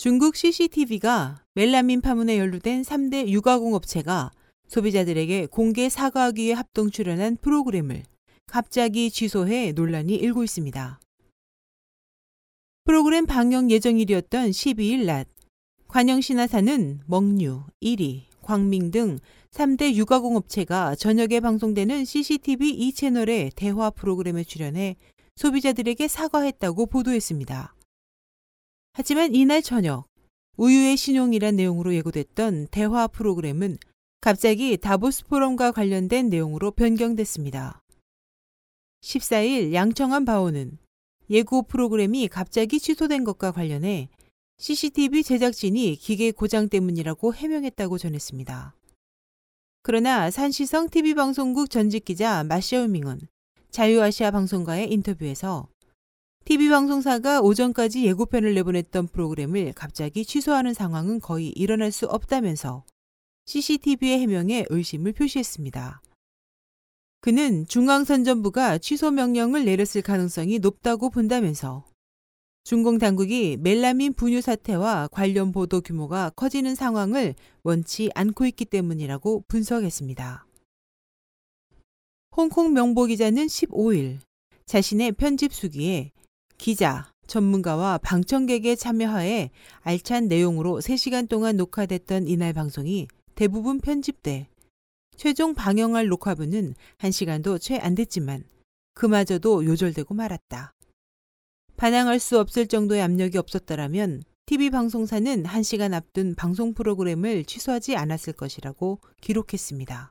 중국 CCTV가 멜라민 파문에 연루된 3대 육아공업체가 소비자들에게 공개 사과하기 위해 합동 출연한 프로그램을 갑자기 취소해 논란이 일고 있습니다. 프로그램 방영 예정일이었던 12일 낮, 관영신화사는 먹류, 1위, 광밍 등 3대 육아공업체가 저녁에 방송되는 CCTV 2채널의 대화 프로그램에 출연해 소비자들에게 사과했다고 보도했습니다. 하지만 이날 저녁, 우유의 신용이란 내용으로 예고됐던 대화 프로그램은 갑자기 다보스 포럼과 관련된 내용으로 변경됐습니다. 14일 양청한 바오는 예고 프로그램이 갑자기 취소된 것과 관련해 CCTV 제작진이 기계 고장 때문이라고 해명했다고 전했습니다. 그러나 산시성 TV방송국 전직 기자 마샤오밍은 자유아시아 방송과의 인터뷰에서 TV방송사가 오전까지 예고편을 내보냈던 프로그램을 갑자기 취소하는 상황은 거의 일어날 수 없다면서 CCTV의 해명에 의심을 표시했습니다. 그는 중앙선전부가 취소 명령을 내렸을 가능성이 높다고 본다면서 중공 당국이 멜라민 분유 사태와 관련 보도 규모가 커지는 상황을 원치 않고 있기 때문이라고 분석했습니다. 홍콩 명보 기자는 15일 자신의 편집 수기에 기자, 전문가와 방청객의 참여하에 알찬 내용으로 3시간 동안 녹화됐던 이날 방송이 대부분 편집돼 최종 방영할 녹화분은 1시간도 채 안 됐지만 그마저도 요절되고 말았다. 반항할 수 없을 정도의 압력이 없었더라면 TV방송사는 1시간 앞둔 방송 프로그램을 취소하지 않았을 것이라고 기록했습니다.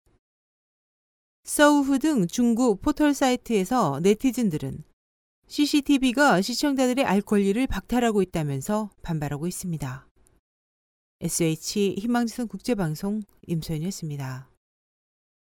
서우후 등 중국 포털 사이트에서 네티즌들은 CCTV가 시청자들의 알 권리를 박탈하고 있다면서 반발하고 있습니다. SH 희망지성 국제방송 임소연이었습니다.